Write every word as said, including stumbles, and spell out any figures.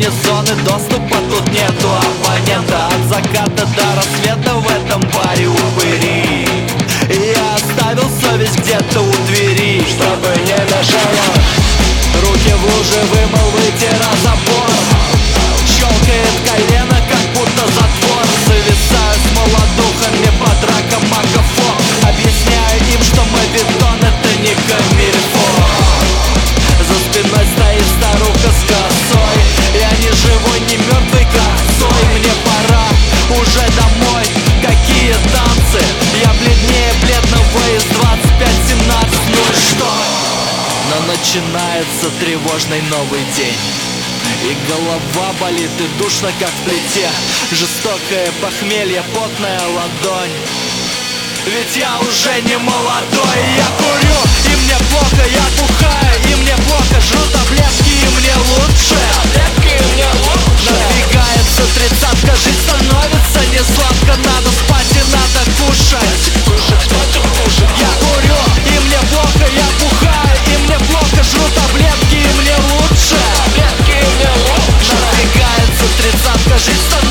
комбинезоны, доступа тут нету абонента. От заката до рассвета в этом баре упыри. Я оставил совесть где-то у двери, чтобы не мешало. Руки в луже вымыл, вытера забор. Щелкает колено, как будто затвор. Зависаю с молодухами под раком макафон. Объясняю им, что мой бетон это не камильфо. За спиной стоит старуха с косой. Я не живой, не мертвый, как Цой. Мне пора уже домой. Какие танцы? Я бледнее бледного из двадцать пять семнадцать. Ну и что? Но начинается тревожный новый день. И голова болит, и душно, как в плите. Жестокое похмелье, потная ладонь. Ведь я уже не молодой. Я курю, и мне плохо, я бухаю, и мне плохо. Жру таблетки, и мне лучше. Таблетки, и мне лучше. Надвигается тридцатка, жить становится не сладко. Надо спать и надо кушать. Кушать, что-то кушать. Я курю, и мне плохо, я бухаю, и мне плохо. Жру таблетки, и мне лучше. Таблетки, и мне лучше. Надвигается тридцатка, жить становится